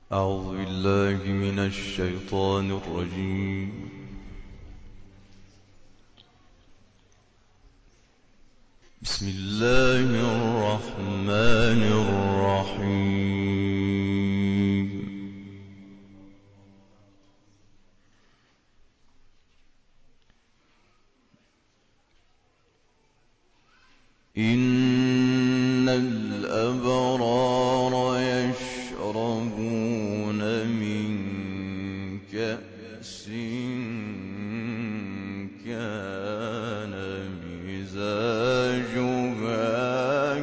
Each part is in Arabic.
أعوذ بالله من الشيطان الرجيم. بسم الله الرحمن الرحيم. إن الأبرار يشربون من كأس كان مزاجها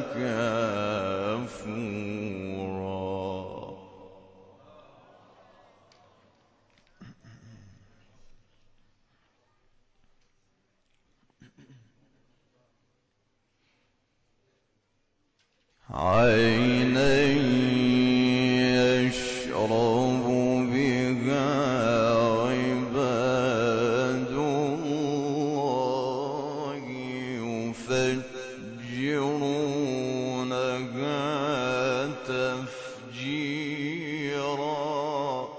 كافورا. عينا يشرب بها عباد الله يفجرونها تفجيرا.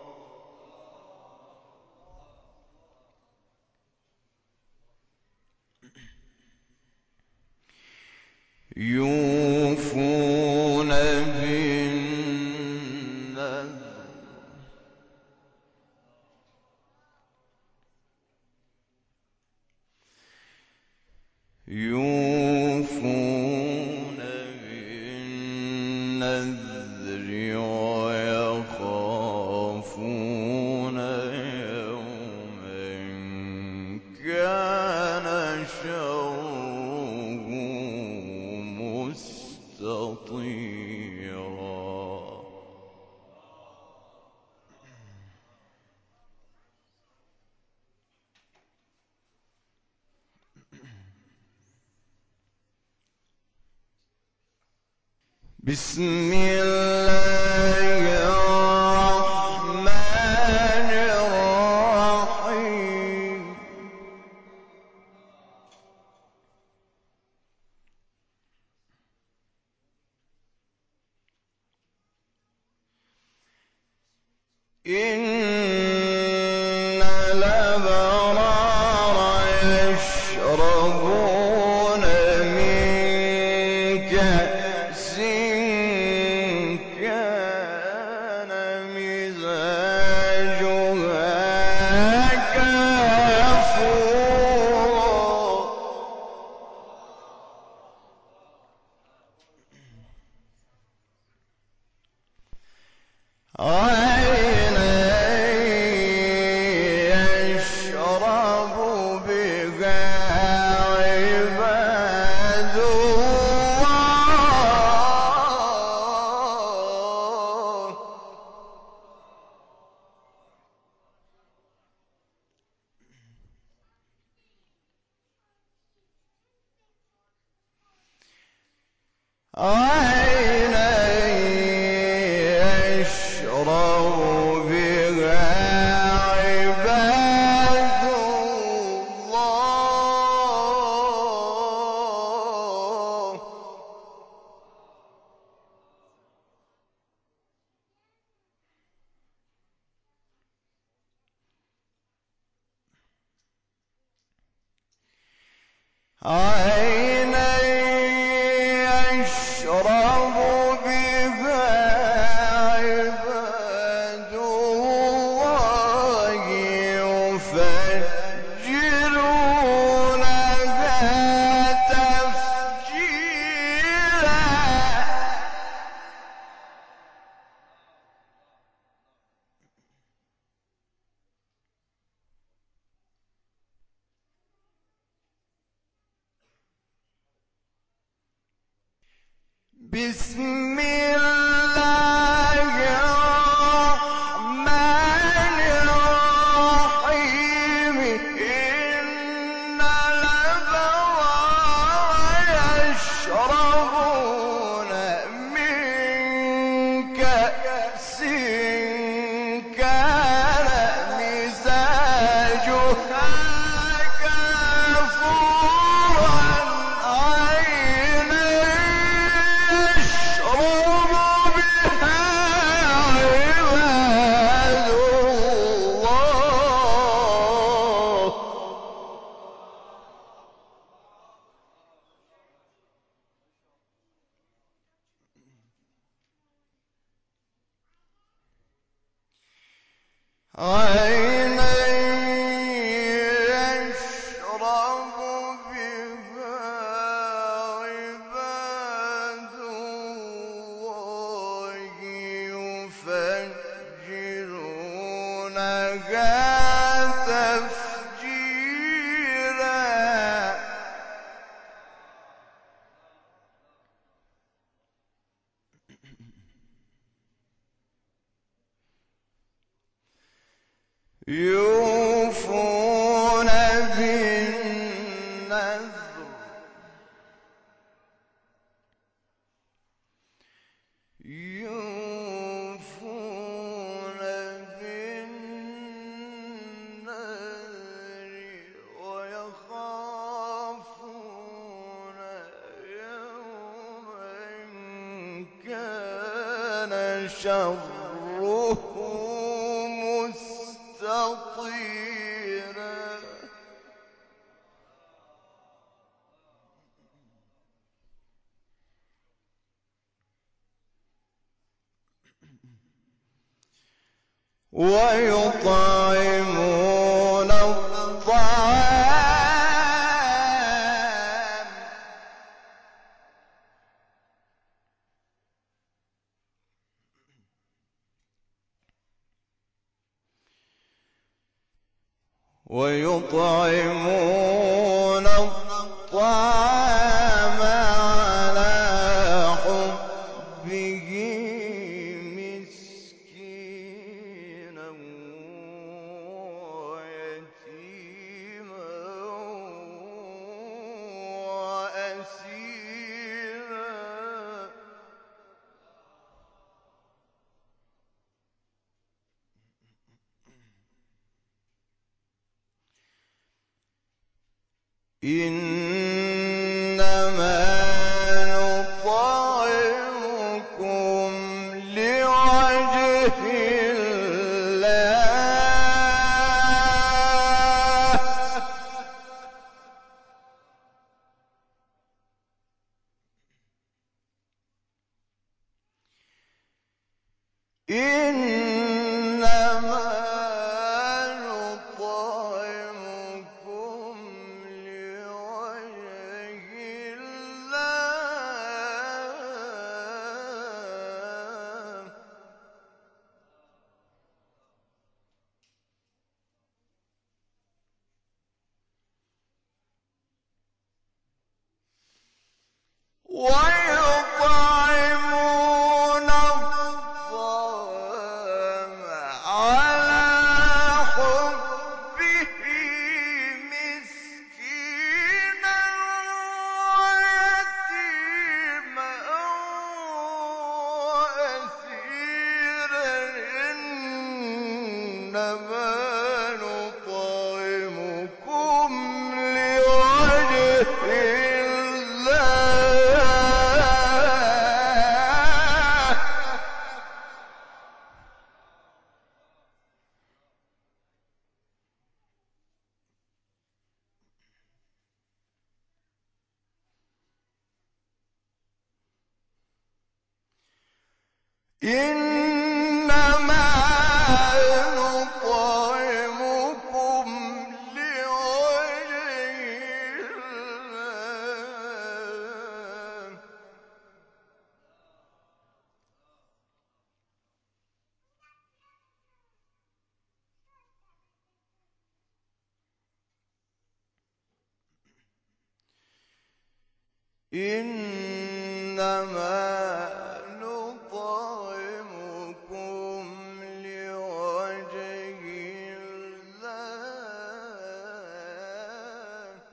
يوفون بالنذر ويخافون يوما كان شره مستطيرا. بسم الله الرحمن الرحيم. إن الأبرار يشربون من كأس كان مزاجها كافورا. عينا يشرب بها عباد الله عينا يشرب بها عباد الله عينا يشرب بها عباد الله يفجرونها تفجيرا. بسم الله الرحمن الرحيم. إن الأبرار يشربون من كأس كان مزاجها كافورا. عينا يشرب عينا يشرب بها عباد الله يفجرونها تفجيرا. يوفون بالنذر يوفون بالنذر ويخافون يوما كان شره مستطيرا. ويطعمون الطعام على حبه مسكينا ويتيما وأسيرا. إنما نطعمكم لوجه الله إنما نطعمكم لوجه الله ويطعمون الطعام على حبه مسكينا ويتيما وأسيرا. إنما نطعمكم لوجه الله إنما نطعمكم لوجه الله إنما نطعمكم لوجه الله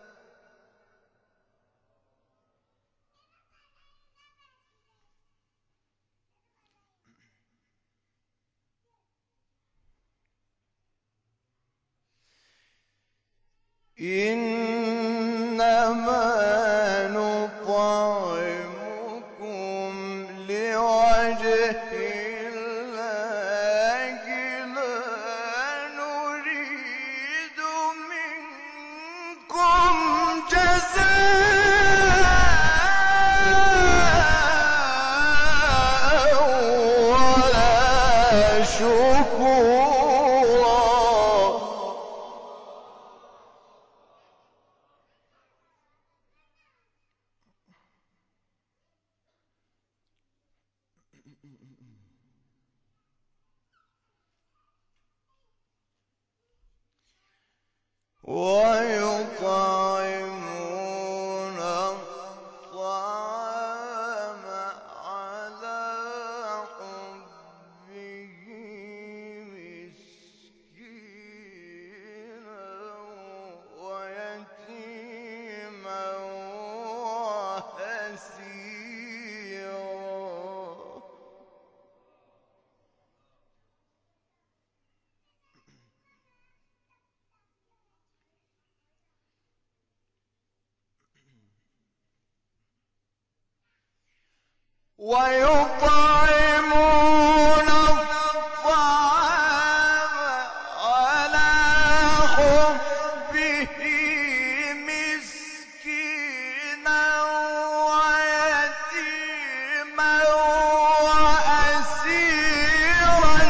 إنما نطعمكم لوجه الله لا نريد منكم جزاء ولا شكورا. ويطعمون الطعام على حبه مسكينا ويتيما وأسيرا. ويطعمون الطعام على حبه مسكينا ويتيما وأسيرا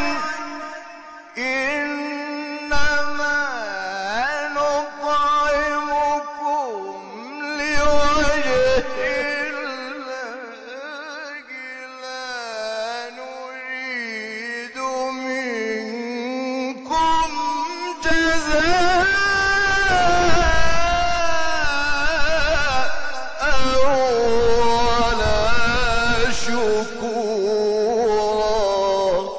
إنما نطعمكم لوجه الله لا نريد منكم جزاء ولا شكورا.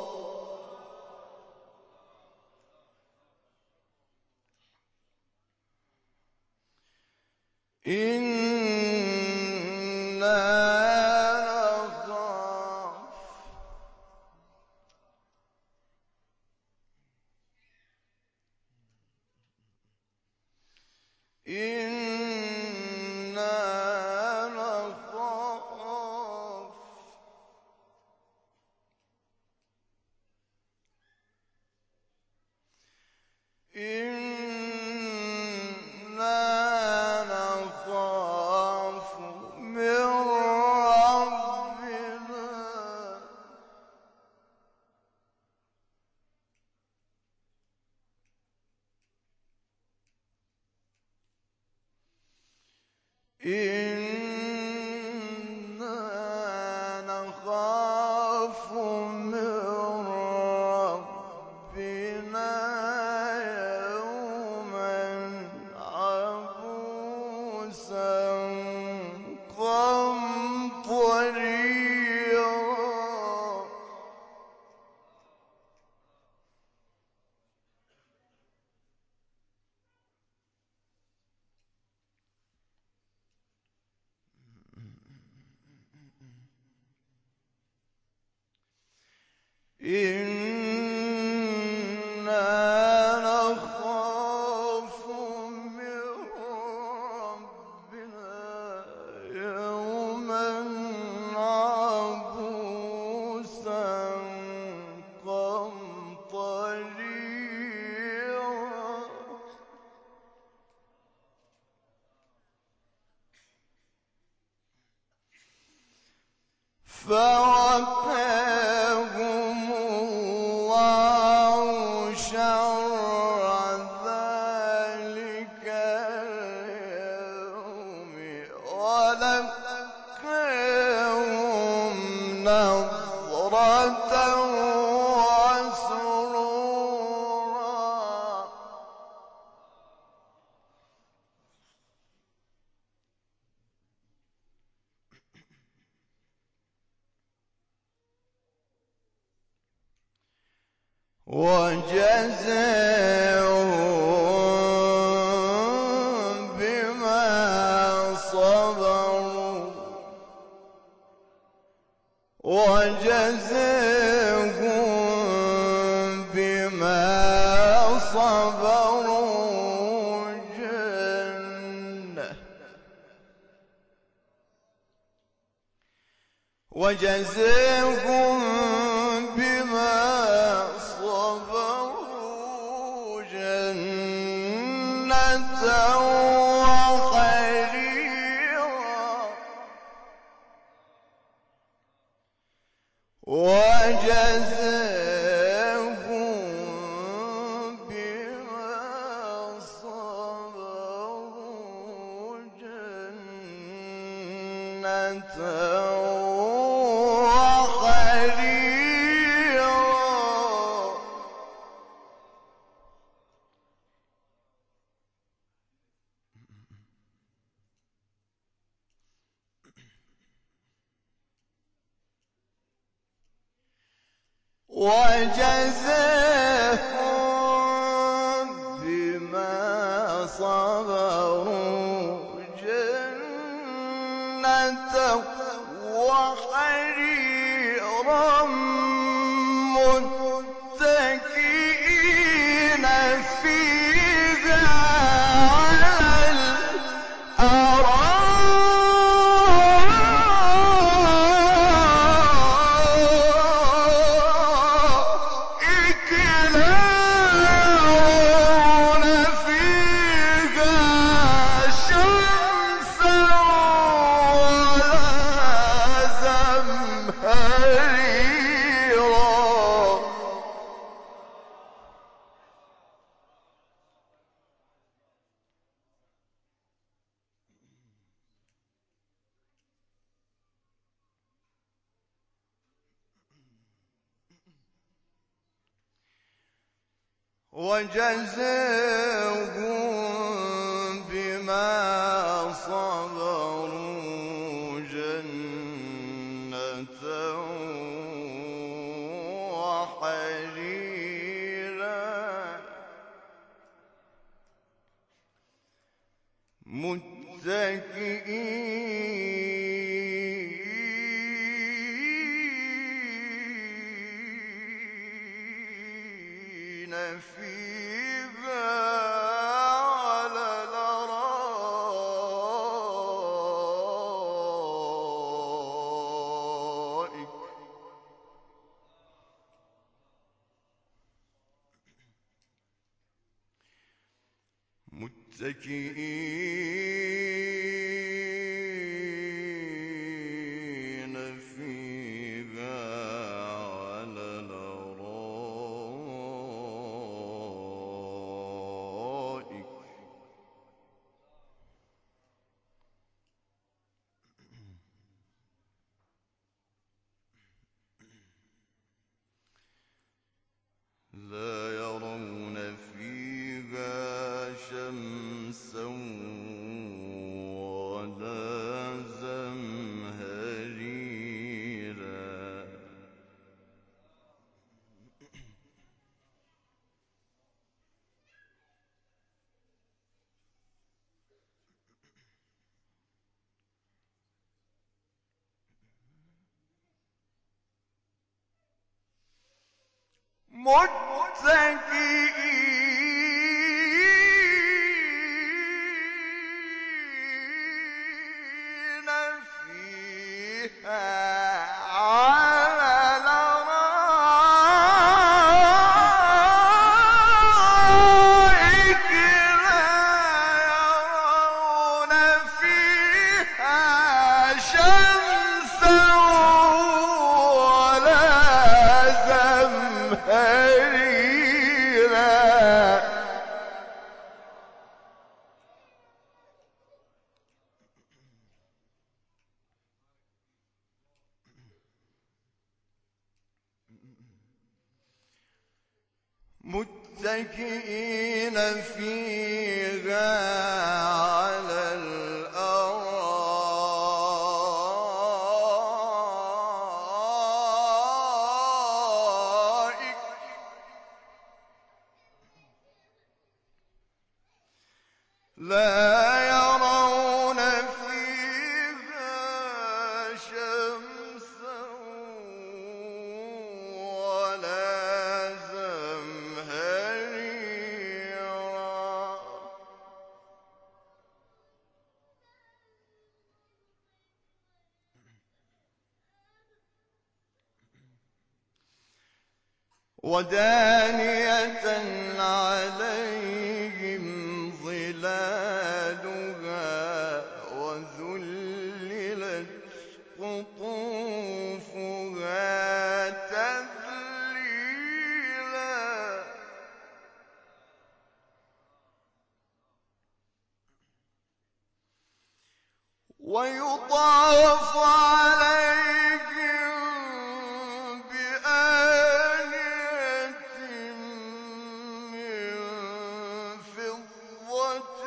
إنا نخاف من ربنا يوما عبوسا قمطريرا. إنا نخاف من ربنا يوما عبوسا قمطريرا. فوقاهم الله شر ذلك اليوم ولقاهم نضرة وسرورا. وجزاهم بما صبروا جنة. وجزاهم بما صبروا جنة وحريرا. وجزاهم بما صبروا جنة وحريرا. وجزاهم بما صبروا جنة وحريرا متكئين فيها على الأرائك لا يرون فيها شمسا ولا زمهريرا. وجزاهم بما صبروا جنة وحريرا متكئين فيها على الأرائك متكئين فيها على الأرائك لا يرون فيها شمسا ولا زمهريرا. متكئين فيها على الأرائك لا يرون فيها شمسا ولا زمهريرا. متكئين فيها على الأرائك لا يرون فيها شمسا ولا زمهريرا. ودانية عليهم ظلالها وذللت قطوفها تذليلا. ويطاف عليهم بآنية من فضة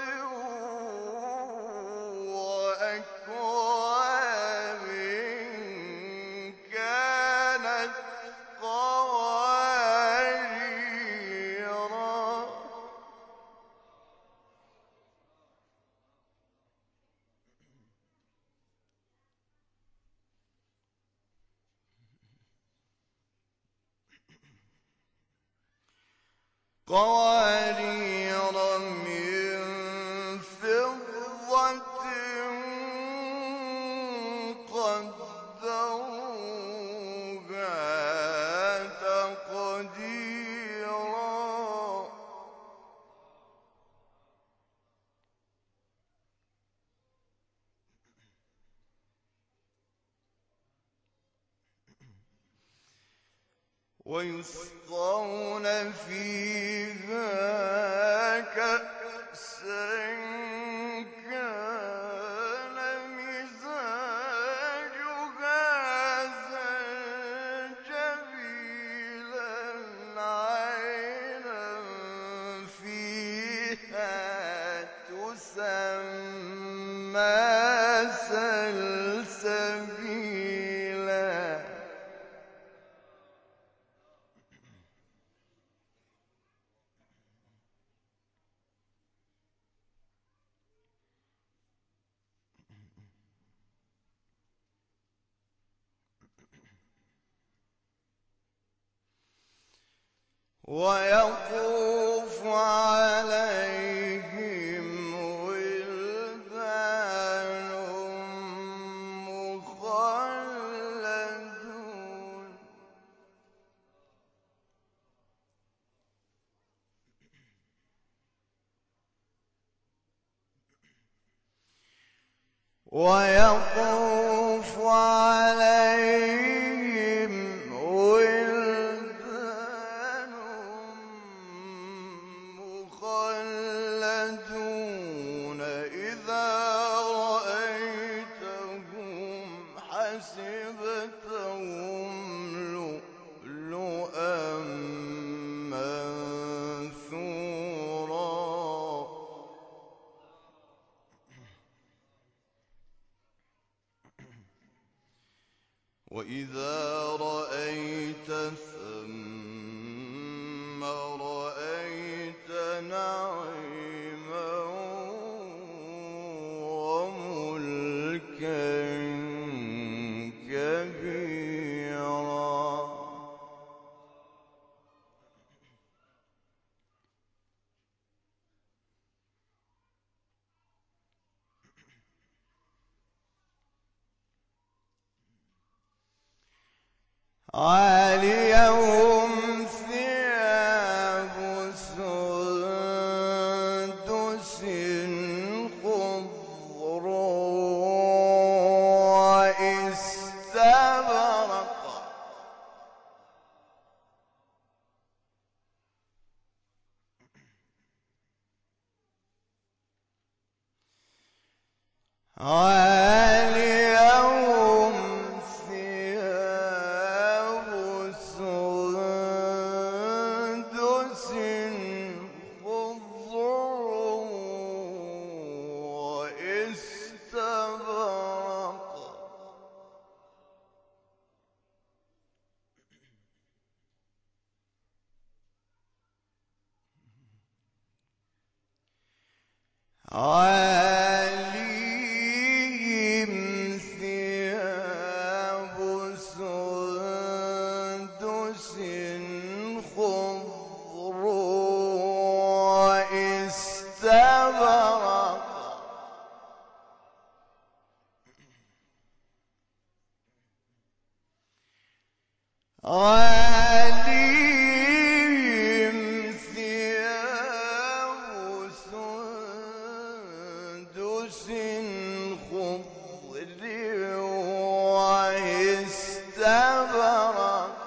وأكواب كانت قوارير قوارير من فضة قدروها تقديرا ويسقون فيها كأسا كان مزاجها زنجبيلا عينا فيها تسمى سلسبيلا ويطوف عليهم ولدان مخلدون ويطوف عليهم ولدان مخلدون إذا رأيتهم حسبتهم لؤلؤا منثورا وإذا رأيت ثم رأيت نعيما وملكا كبيرا عاليهم ثياب سندس خضر واستبرق عاليهم ثياب سندس خضر واستبرق عليهم ثياب سندس خضر واستبرق عليهم ثياب سندس خضر واستبرق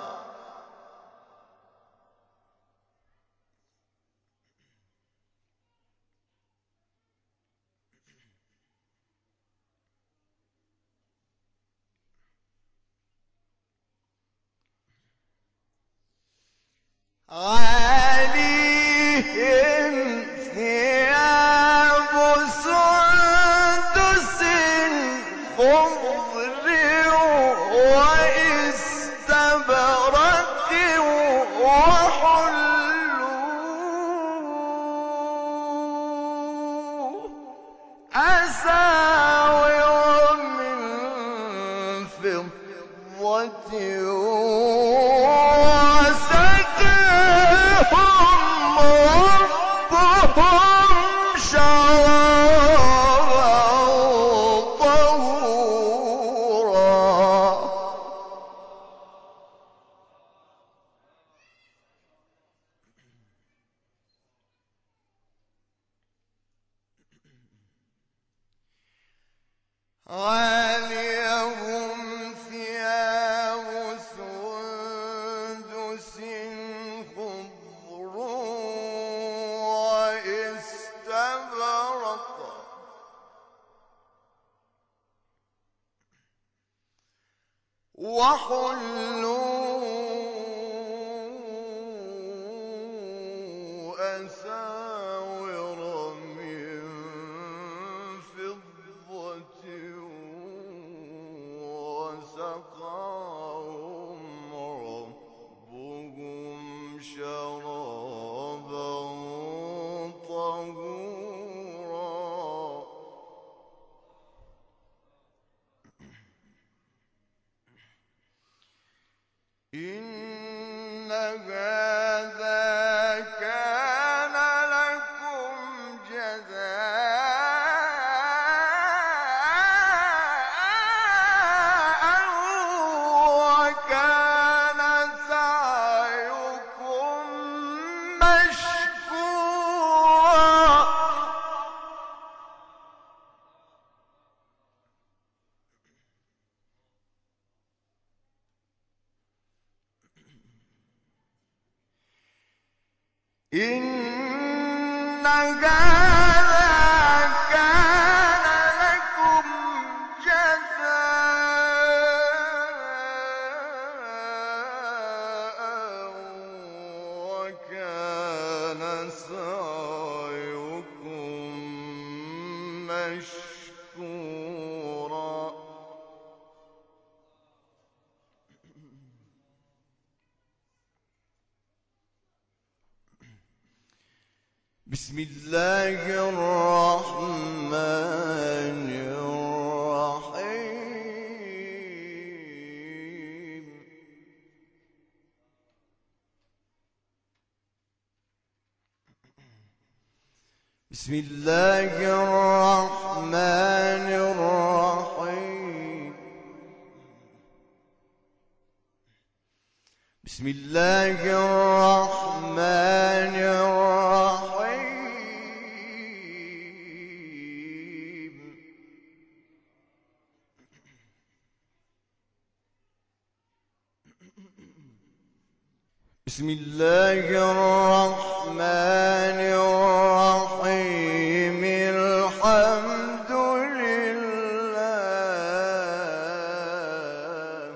عاليهم ثياب سندس خضر واستبرق وحلوا أساور من فضة وسقاهم ربهم شرابا طهورا إن هذا كان لكم جزاء وكان سعيكم مشكورا إن هذا كان لكم جزاء وكان سعيكم مشكورا بسم الله الرحمن الرحيم بسم الله الرحمن الرحيم بسم الله الرحمن الرحيم بسم الله الرحمن الرحيم الحمد لله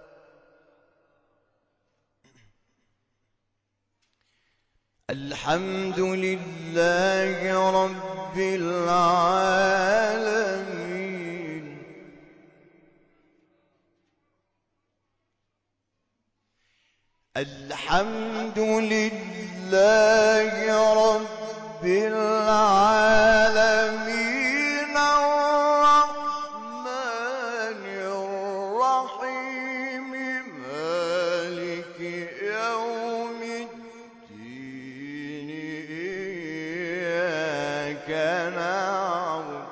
الحمد لله رب العالمين الحمد لله رب العالمين الرحمن الرحيم مالك يوم الدين إياك نعبد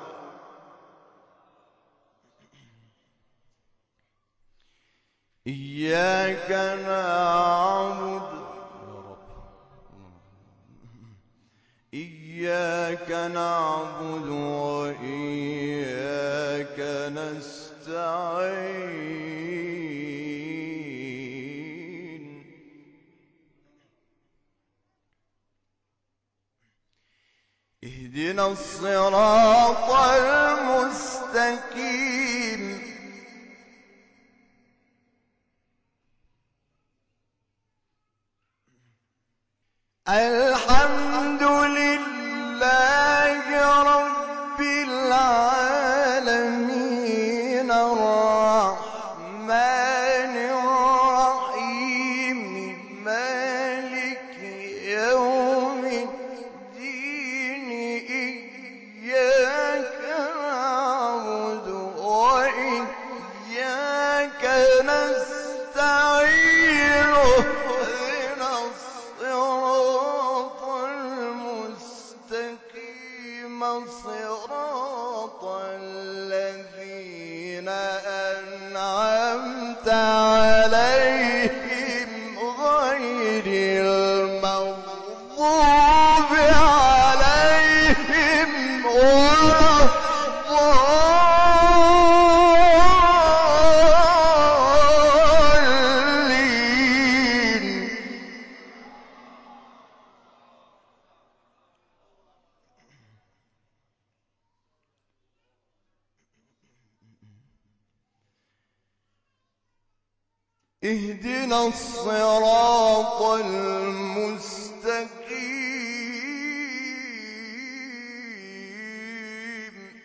إياك نعبد إياك نعبد وإياك نستعين اهدنا الصراط المستقيم الحمد لله رب العالمين الرحمن الرحيم مالك يوم الدين إياك نعبد وإياك نستعين اهدنا الصراط المستقيم اهدنا الصراط المستقيم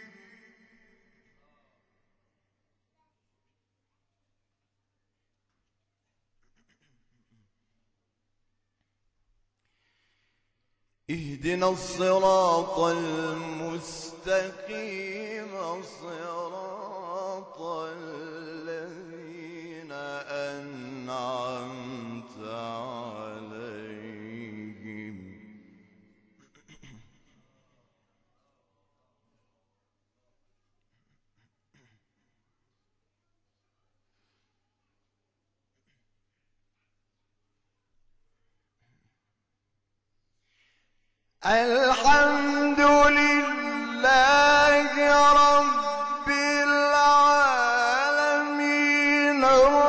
اهدنا الصراط المستقيم صراط الذين أنعمت عليهم الحمد لله رب العالمين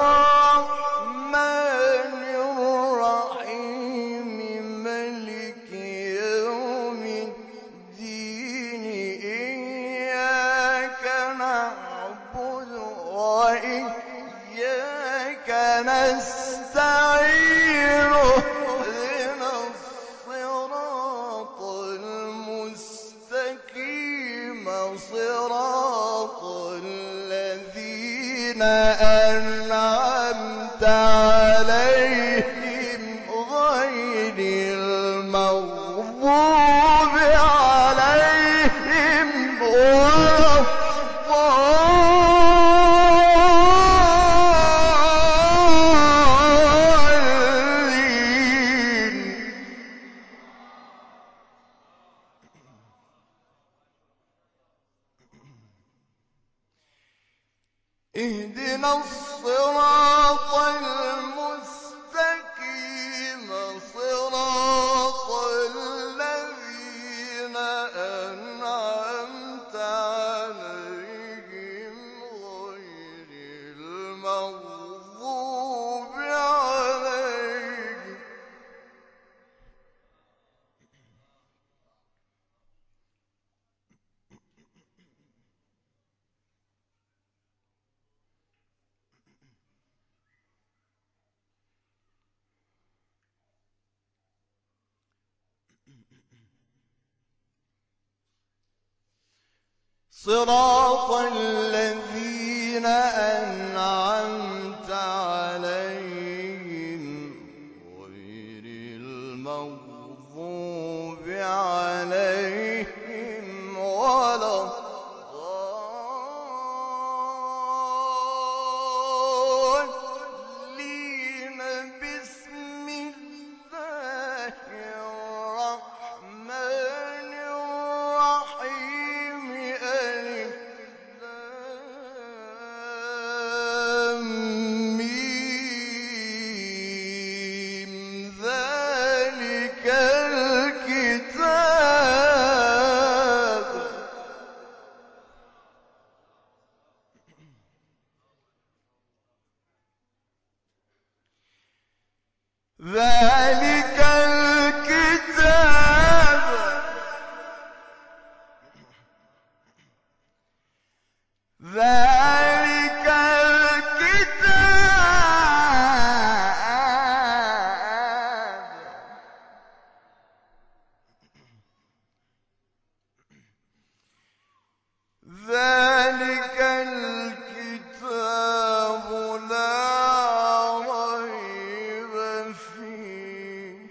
الرحمن الرحيم مالك يوم الدين إياك نعبد وإياك نستعين اهدنا الصراط المستقيم صراط الذين أنعمت عليهم غير المغضوب عليهم ولا الضالين اهدنا الصراط المستقيم صراط الذين أنعمت عليهم غير المغضوب عليهم صراط الذين أنعمت عليهم غير المغضوب عليهم ولا الضالين بسم الله الرحمن الرحيم ألف لام ميم ذلك الكتاب ذلك الكتاب ذلك الكتاب ذلك الكتاب لا ريب فيه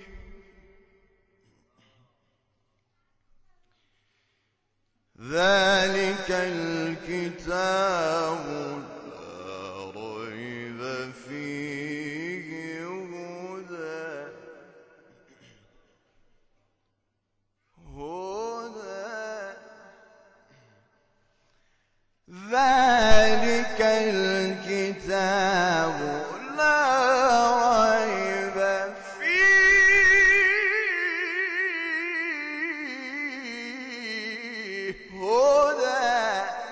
ذلك الكتاب لا ريب فيه هدى ذلك الكتاب لا ريب فيه هدى